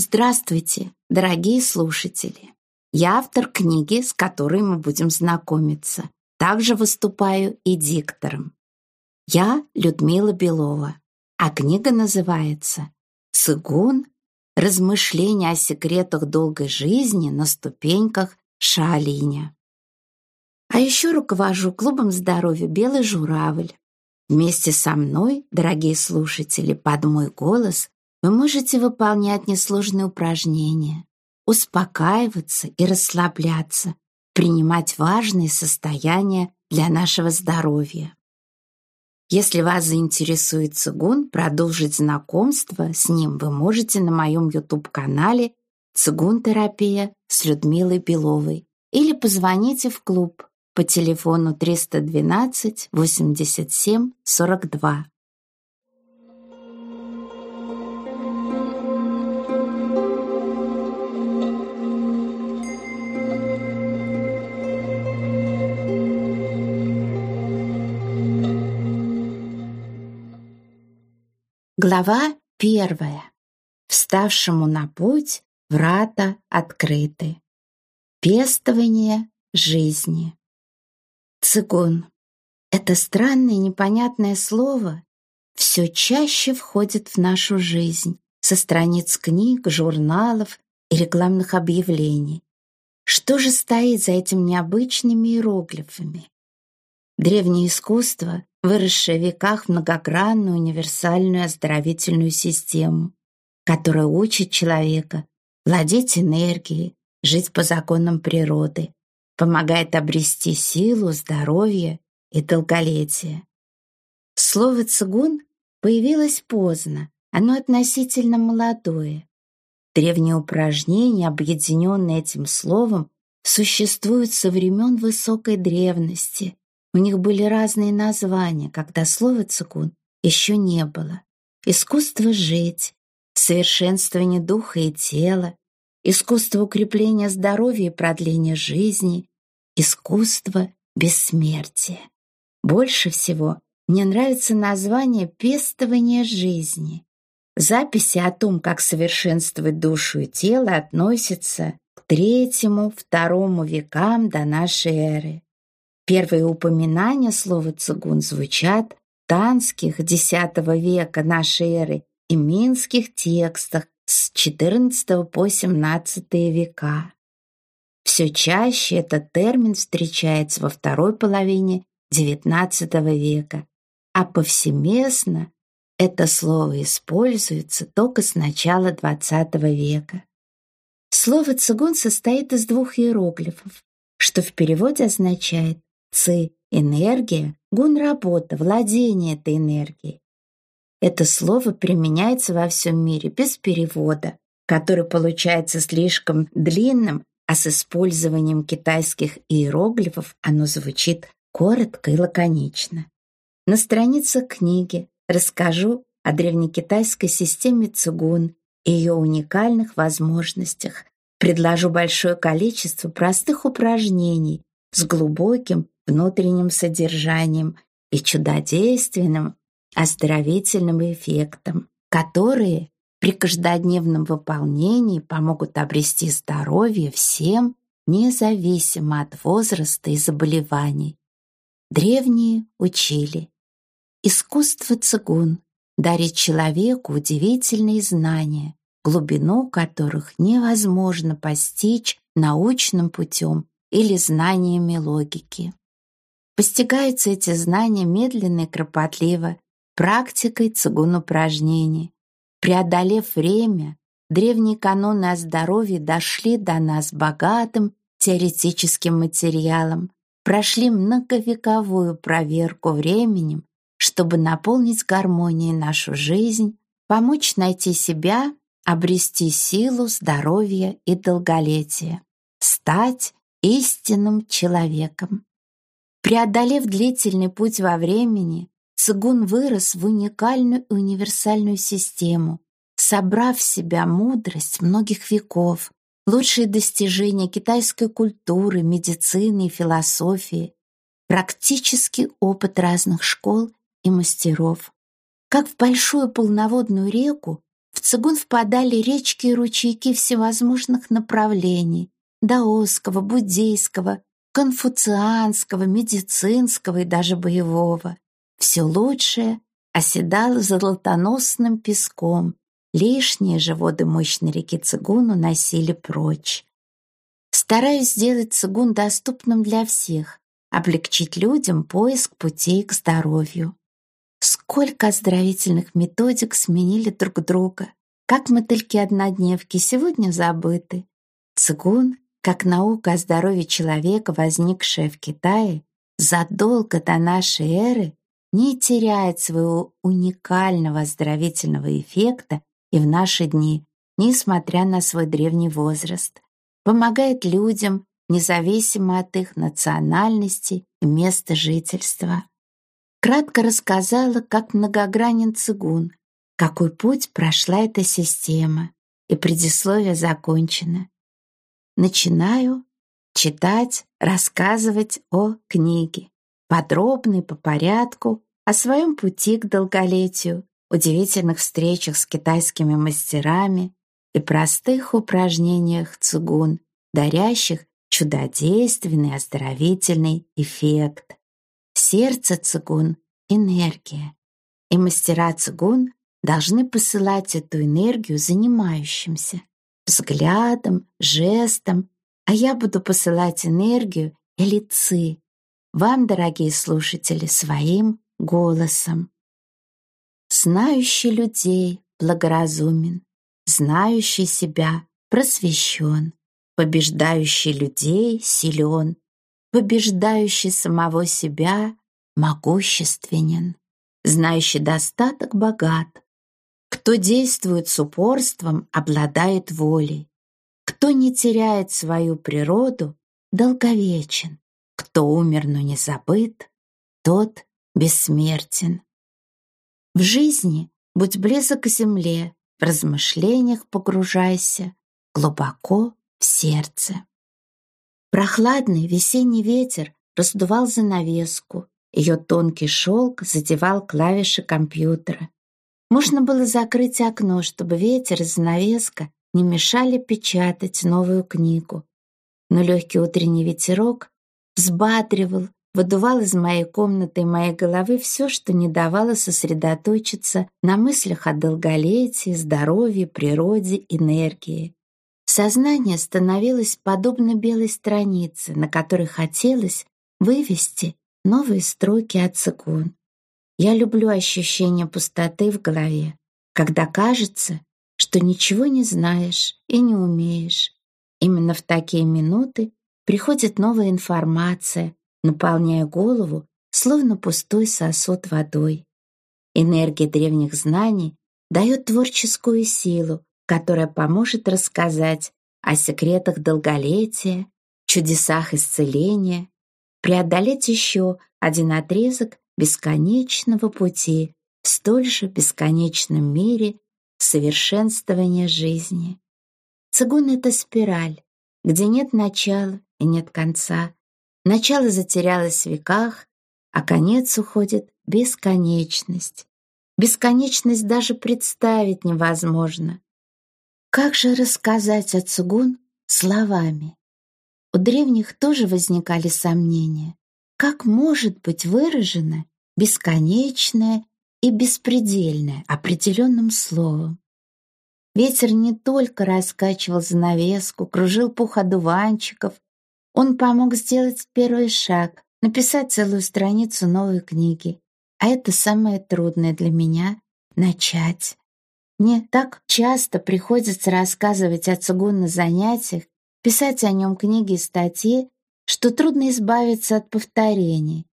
Здравствуйте, дорогие слушатели! Я автор книги, с которой мы будем знакомиться. Также выступаю и диктором. Я Людмила Белова, а книга называется «Цигун. Размышления о секретах долгой жизни на ступеньках Шаолиня». А еще руковожу клубом здоровья «Белый журавль». Вместе со мной, дорогие слушатели, под мой голос вы можете выполнять несложные упражнения, успокаиваться и расслабляться, принимать важные состояния для нашего здоровья. Если вас заинтересует цигун, продолжить знакомство с ним вы можете на моем YouTube-канале «Цигун-терапия» с Людмилой Беловой или позвоните в клуб по телефону 312 87 42. Глава 1. Вставшему на путь врата открыты. Пестование жизни. Цигун. Это странное непонятное слово все чаще входит в нашу жизнь со страниц книг, журналов и рекламных объявлений. Что же стоит за этими необычными иероглифами? Древнее искусство, выросшее в веках многогранную универсальную оздоровительную систему, которая учит человека владеть энергией, жить по законам природы, помогает обрести силу, здоровье и долголетие. Слово «цигун» появилось поздно, оно относительно молодое. Древние упражнения, объединенные этим словом, существуют со времен высокой древности. У них были разные названия, когда слова «цигун» еще не было. Искусство жить, совершенствование духа и тела, искусство укрепления здоровья и продления жизни, искусство бессмертия. Больше всего мне нравится название «пестование жизни». Записи о том, как совершенствовать душу и тело, относятся к III-II векам до нашей эры. Первые упоминания слова «цигун» звучат в танских X века нашей эры и минских текстах с XIV по XVII века. Все чаще этот термин встречается во второй половине XIX века, а повсеместно это слово используется только с начала XX века. Слово «цигун» состоит из двух иероглифов, что в переводе означает «ци» — энергия, гун — работа, владение этой энергией. Это слово применяется во всем мире без перевода, который получается слишком длинным, а с использованием китайских иероглифов оно звучит коротко и лаконично. На страницах книги расскажу о древнекитайской системе цигун и ее уникальных возможностях. Предложу большое количество простых упражнений с глубоким внутренним содержанием и чудодейственным оздоровительным эффектом, которые при каждодневном выполнении помогут обрести здоровье всем, независимо от возраста и заболеваний. Древние учили: искусство цигун дарит человеку удивительные знания, глубину которых невозможно постичь научным путем или знаниями логики. Постигаются эти знания медленно и кропотливо, практикой цигун-упражнений. Преодолев время, древние каноны о здоровье дошли до нас богатым теоретическим материалом, прошли многовековую проверку временем, чтобы наполнить гармонией нашу жизнь, помочь найти себя, обрести силу, здоровье и долголетие, стать истинным человеком. Преодолев длительный путь во времени, цигун вырос в уникальную и универсальную систему, собрав в себя мудрость многих веков, лучшие достижения китайской культуры, медицины и философии, практический опыт разных школ и мастеров. Как в большую полноводную реку, в цигун впадали речки и ручейки всевозможных направлений: даосского, буддийского, конфуцианского, медицинского и даже боевого. Все лучшее оседало золотоносным песком, лишние же воды мощной реки Цигун уносили прочь. Стараюсь сделать цигун доступным для всех, облегчить людям поиск путей к здоровью. Сколько оздоровительных методик сменили друг друга, как мотыльки-однодневки сегодня забыты. Цигун, как наука о здоровье человека, возникшая в Китае задолго до нашей эры, не теряет своего уникального оздоровительного эффекта и в наши дни, несмотря на свой древний возраст. Помогает людям, независимо от их национальности и места жительства. Кратко рассказала, как многогранен цигун, какой путь прошла эта система, и предисловие закончено. Начинаю читать, рассказывать о книге, подробно и по порядку, о своем пути к долголетию, удивительных встречах с китайскими мастерами и простых упражнениях цигун, дарящих чудодейственный оздоровительный эффект. Сердце цигун — энергия, и мастера цигун должны посылать эту энергию занимающимся, взглядом, жестом, а я буду посылать энергию или ци вам, дорогие слушатели, своим голосом. Знающий людей благоразумен, знающий себя просвещен, побеждающий людей силен, побеждающий самого себя могущественен, знающий достаток богат. Кто действует с упорством, обладает волей. Кто не теряет свою природу, долговечен. Кто умер, но не забыт, тот бессмертен. В жизни будь близок к земле, в размышлениях погружайся глубоко в сердце. Прохладный весенний ветер раздувал занавеску, ее тонкий шелк задевал клавиши компьютера. Можно было закрыть окно, чтобы ветер и занавеска не мешали печатать новую книгу. Но легкий утренний ветерок взбадривал, выдувал из моей комнаты и моей головы все, что не давало сосредоточиться на мыслях о долголетии, здоровье, природе, энергии. Сознание становилось подобно белой странице, на которой хотелось вывести новые строки о цигун. Я люблю ощущение пустоты в голове, когда кажется, что ничего не знаешь и не умеешь. Именно в такие минуты приходит новая информация, наполняя голову, словно пустой сосуд водой. Энергия древних знаний дает творческую силу, которая поможет рассказать о секретах долголетия, чудесах исцеления, преодолеть еще один отрезок бесконечного пути в столь же бесконечном мире совершенствования жизни. Цигун — это спираль, где нет начала и нет конца. Начало затерялось в веках, а конец уходит в бесконечность. Бесконечность даже представить невозможно. Как же рассказать о цигун словами? У древних тоже возникали сомнения. Как может быть выражено бесконечное и беспредельное определенным словом? Ветер не только раскачивал занавеску, кружил пух одуванчиков, он помог сделать первый шаг, написать целую страницу новой книги. А это самое трудное для меня — начать. Мне так часто приходится рассказывать о цигун на занятиях, писать о нем книги и статьи, что трудно избавиться от повторений.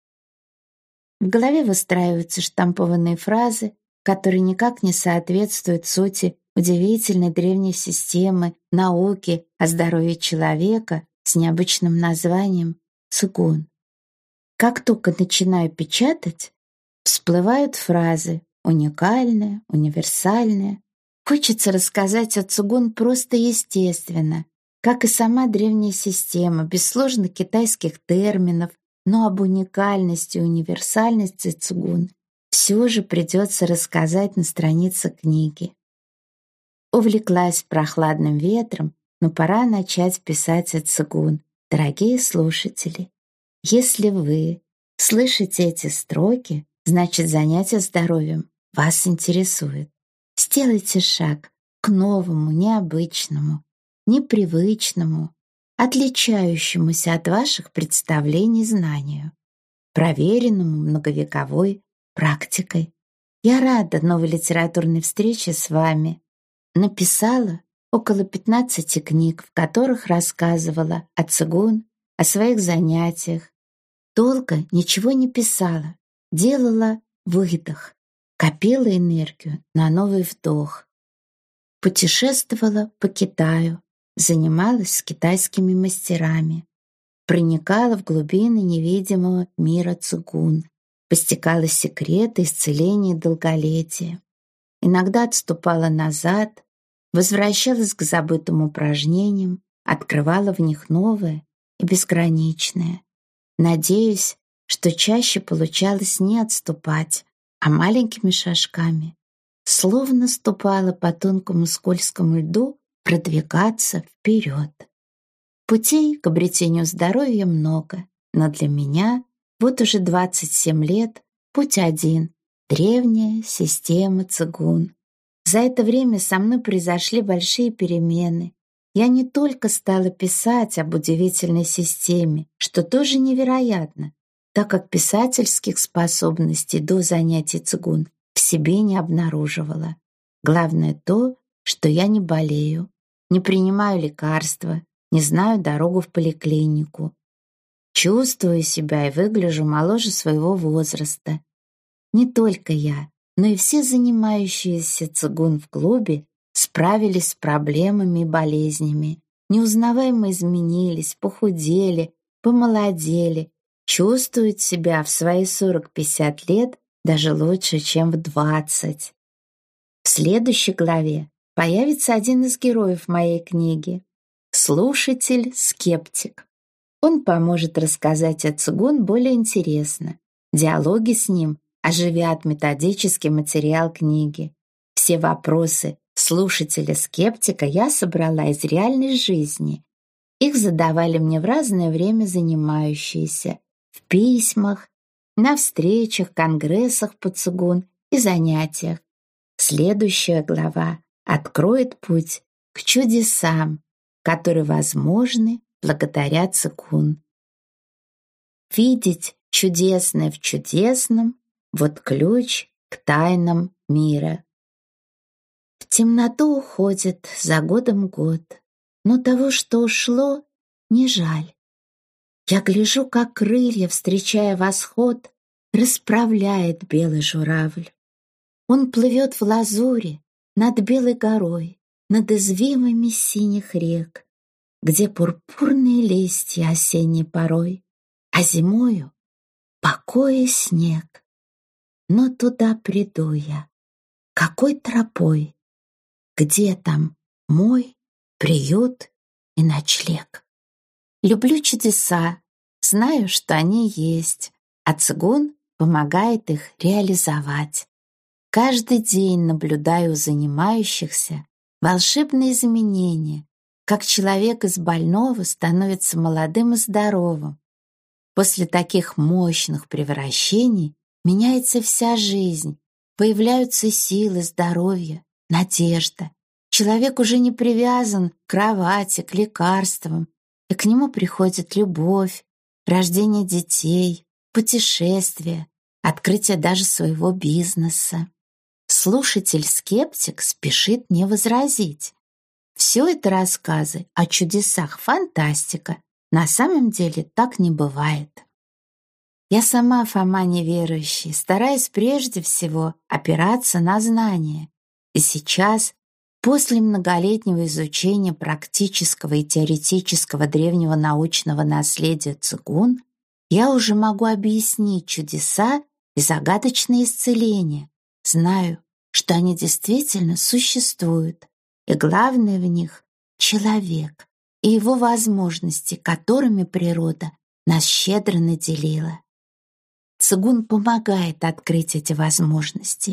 В голове выстраиваются штампованные фразы, которые никак не соответствуют сути удивительной древней системы науки о здоровье человека с необычным названием цигун. Как только начинаю печатать, всплывают фразы уникальные, универсальные. Хочется рассказать о цигун просто естественно, как и сама древняя система, без сложных китайских терминов, но об уникальности и универсальности цигун все же придется рассказать на странице книги. Увлеклась прохладным ветром, но пора начать писать о цигун. Дорогие слушатели, если вы слышите эти строки, значит, занятие здоровьем вас интересует. Сделайте шаг к новому, необычному, непривычному, отличающемуся от ваших представлений знанию, проверенному многовековой практикой. Я рада новой литературной встрече с вами. Написала около 15 книг, в которых рассказывала о цигун, о своих занятиях. Долго ничего не писала, делала выдох, копила энергию на новый вдох. Путешествовала по Китаю, занималась с китайскими мастерами, проникала в глубины невидимого мира цигун, постигала секреты исцеления и долголетия. Иногда отступала назад, возвращалась к забытым упражнениям, открывала в них новое и безграничное. Надеюсь, что чаще получалось не отступать, а маленькими шажками, словно ступала по тонкому скользкому льду, продвигаться вперед. Путей к обретению здоровья много, но для меня вот уже 27 лет путь один — древняя система цигун. За это время со мной произошли большие перемены. Я не только стала писать об удивительной системе, что тоже невероятно, так как писательских способностей до занятий цигун в себе не обнаруживала. Главное то, что я не болею, не принимаю лекарства, не знаю дорогу в поликлинику. Чувствую себя и выгляжу моложе своего возраста. Не только я, но и все занимающиеся цигун в клубе справились с проблемами и болезнями, неузнаваемо изменились, похудели, помолодели, чувствуют себя в свои 40-50 лет даже лучше, чем в 20. В следующей главе появится один из героев моей книги — слушатель-скептик. Он поможет рассказать о цигун более интересно. Диалоги с ним оживят методический материал книги. Все вопросы слушателя-скептика я собрала из реальной жизни. Их задавали мне в разное время занимающиеся, в письмах, на встречах, конгрессах по цигун и занятиях. Следующая глава откроет путь к чудесам, которые возможны благодаря цигун. Видеть чудесное в чудесном — вот ключ к тайнам мира. В темноту уходит за годом год, но того, что ушло, не жаль. Я гляжу, как крылья, встречая восход, расправляет белый журавль. Он плывет в лазури над белой горой, над извивами синих рек, где пурпурные листья осенней порой, а зимою покой и снег. Но туда приду я, какой тропой, где там мой приют и ночлег. Люблю чудеса, знаю, что они есть, а цигун помогает их реализовать. Каждый день наблюдаю у занимающихся волшебные изменения, как человек из больного становится молодым и здоровым. После таких мощных превращений меняется вся жизнь, появляются силы, здоровье, надежда. Человек уже не привязан к кровати, к лекарствам, и к нему приходит любовь, рождение детей, путешествия, открытие даже своего бизнеса. Слушатель-скептик спешит мне возразить. Все это рассказы о чудесах, фантастика. На самом деле так не бывает. Я сама Фома неверующий, стараюсь прежде всего опираться на знания. И сейчас, после многолетнего изучения практического и теоретического древнего научного наследия цигун, я уже могу объяснить чудеса и загадочные исцеления. Знаю, что они действительно существуют, и главное в них — человек и его возможности, которыми природа нас щедро наделила. Цигун помогает открыть эти возможности.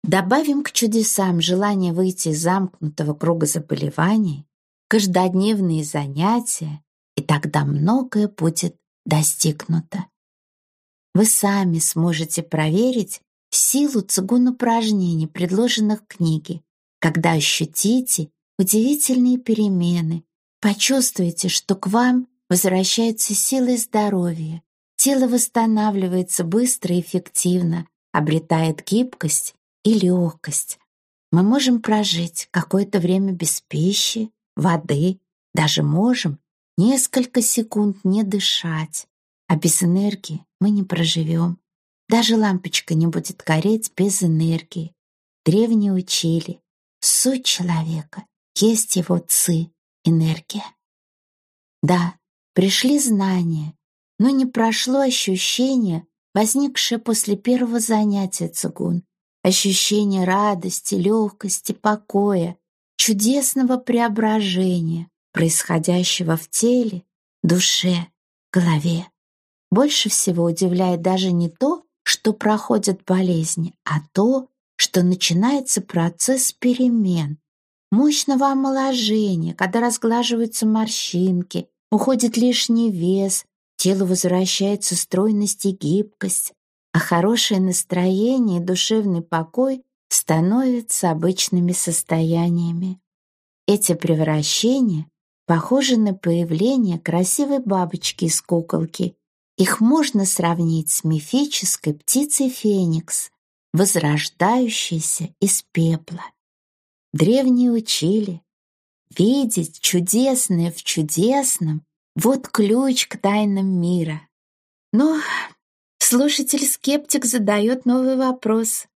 Добавим к чудесам желание выйти из замкнутого круга заболеваний, каждодневные занятия, и тогда многое будет достигнуто. Вы сами сможете проверить силу цигун-упражнений, предложенных в книге, когда ощутите удивительные перемены, почувствуете, что к вам возвращаются силы и здоровье, тело восстанавливается быстро и эффективно, обретает гибкость и легкость. Мы можем прожить какое-то время без пищи, воды, даже можем несколько секунд не дышать, а без энергии мы не проживем. Даже лампочка не будет гореть без энергии. Древние учили, суть человека есть его ци, энергия. Да, пришли знания, но не прошло ощущение, возникшее после первого занятия цигун, ощущение радости, легкости, покоя, чудесного преображения, происходящего в теле, душе, голове. Больше всего удивляет даже не то, что проходят болезни, а то, что начинается процесс перемен, мощного омоложения, когда разглаживаются морщинки, уходит лишний вес, телу возвращается стройность и гибкость, а хорошее настроение и душевный покой становятся обычными состояниями. Эти превращения похожи на появление красивой бабочки из куколки. Их можно сравнить с мифической птицей Феникс, возрождающейся из пепла. Древние учили, видеть чудесное в чудесном — вот ключ к тайнам мира. Но слушатель-скептик задает новый вопрос.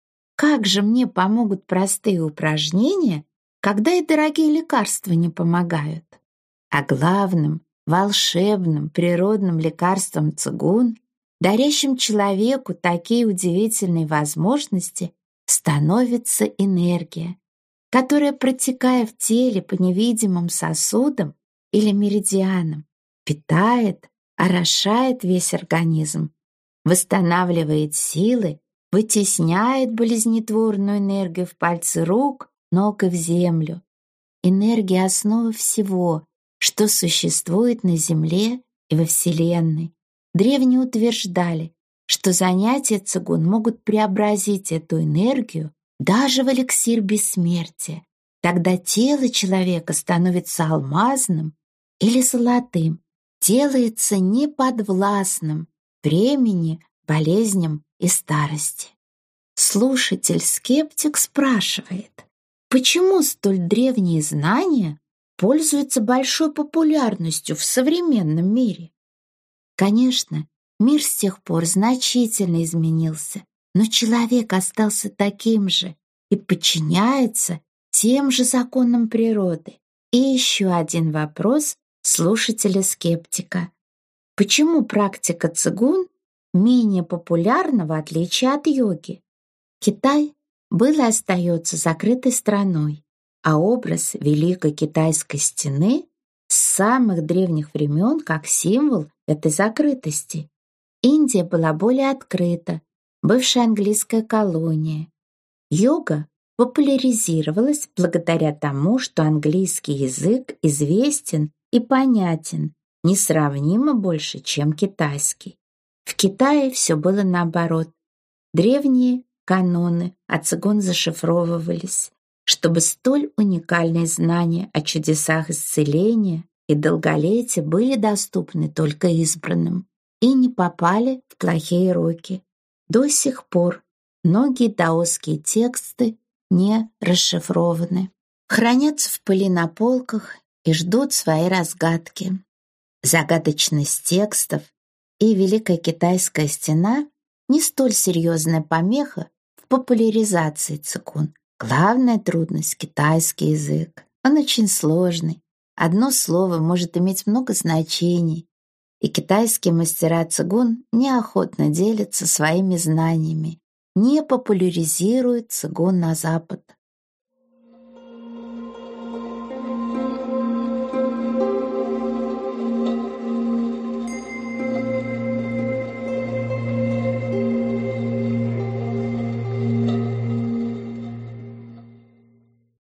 Как же мне помогут простые упражнения, когда и дорогие лекарства не помогают? А главным, волшебным природным лекарством цигун, дарящим человеку такие удивительные возможности, становится энергия, которая, протекая в теле по невидимым сосудам или меридианам, питает, орошает весь организм, восстанавливает силы, вытесняет болезнетворную энергию в пальцы рук, ног и в землю. Энергия — основа всего, что существует на Земле и во Вселенной. Древние утверждали, что занятия цигун могут преобразить эту энергию даже в эликсир бессмертия. Тогда тело человека становится алмазным или золотым, делается неподвластным времени, болезням и старости. Слушатель-скептик спрашивает, почему столь древние знания пользуются большой популярностью в современном мире? Конечно, мир с тех пор значительно изменился, но человек остался таким же и подчиняется тем же законам природы. И еще один вопрос слушателя-скептика. Почему практика цигун менее популярна в отличие от йоги? Китай был и остается закрытой страной, а образ Великой Китайской стены с самых древних времен как символ этой закрытости. Индия была более открыта, бывшая английская колония. Йога популяризировалась благодаря тому, что английский язык известен и понятен несравнимо больше, чем китайский. В Китае все было наоборот. Древние каноны от цигун зашифровывались, чтобы столь уникальные знания о чудесах исцеления и долголетия были доступны только избранным и не попали в плохие руки. До сих пор многие даосские тексты не расшифрованы, хранятся в пыли на полках и ждут своей разгадки. Загадочность текстов и Великая Китайская стена не столь серьезная помеха в популяризации цигун. Главная трудность — китайский язык. Он очень сложный. Одно слово может иметь много значений, и китайские мастера цигун неохотно делятся своими знаниями, не популяризируют цигун на Запад.